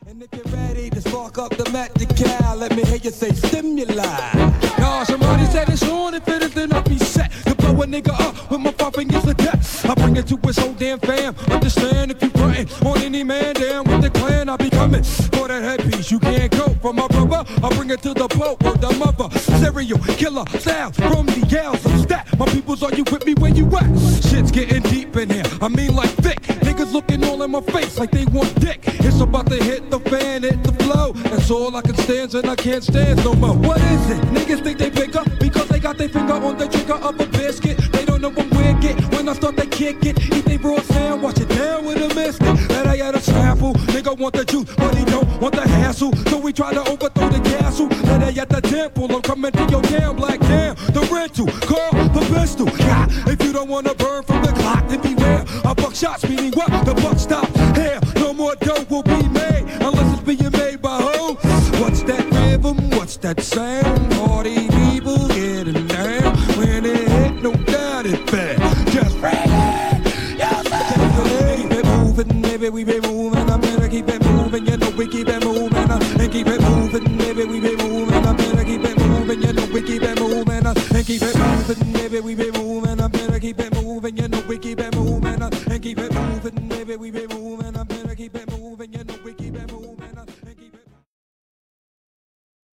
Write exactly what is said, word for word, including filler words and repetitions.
And if you're ready to spark up the magic cow, let me hear you say stimuli. Now somebody said it's on, if it is then I'll be set to blow a nigga up with my five fingers of death. I bring it to his whole damn fam. Understand if you frontin' on any man down with the clan, I'll be coming for that headpiece. You can't go from my brother. I bring it to the boat or the mother. Serial killer styles from the gals of stat. My peoples, are you with me where you at? Shit's getting deep in here. I mean like thick. Niggas looking all in my face like they want dick. It's about to hit the fan, hit the flow. That's all I can stand and I can't stand no more. What is it? Niggas think they bigger because they got their finger on the trigger of a biscuit. They don't know I'm wicked. When I start they kick it, eat they raw sound, watch it down with a biscuit. That I had a sample. Nigga want the juice, but he don't want the hassle. So we try to overthrow the castle. That I at the temple. I'm coming to your damn black damn. The rental, call the pistol. Yeah, if you don't wanna burn from the clock, then beware. I buck shots, meaning what? The buck stops. Here, no more dough will be made unless it's being made by who? What's that rhythm? What's that sound? Party people getting down. When it hit, no doubt it bad. Just bring it. Keep it moving, baby, we be moving. I'm gonna keep it moving, you know we keep it moving. Uh, and keep it moving, baby, we be moving. I'm gonna keep it moving, you know we keep it moving. Uh, and keep it moving, baby, we be moving. I'm gonna keep it moving, you know we keep it moving. Uh, and keep it moving, baby, we be